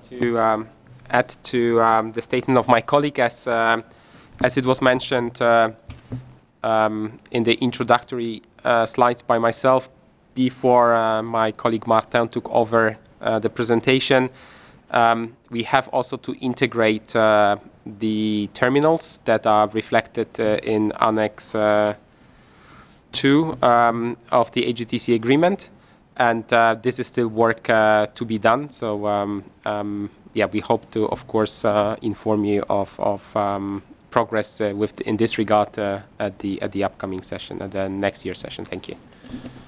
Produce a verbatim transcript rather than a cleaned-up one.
to um, add to um, the statement of my colleague, as um as it was mentioned uh, um, in the introductory uh, slides by myself before uh, my colleague Martin took over uh, the presentation. Um, we have also to integrate uh, the terminals that are reflected uh, in Annex uh, two um, of the A G T C agreement, and uh, this is still work uh, to be done. So um, um, yeah, we hope to, of course, uh, inform you of, of um, progress uh, with in this regard uh, at the at the upcoming session, at the next year session. Thank you.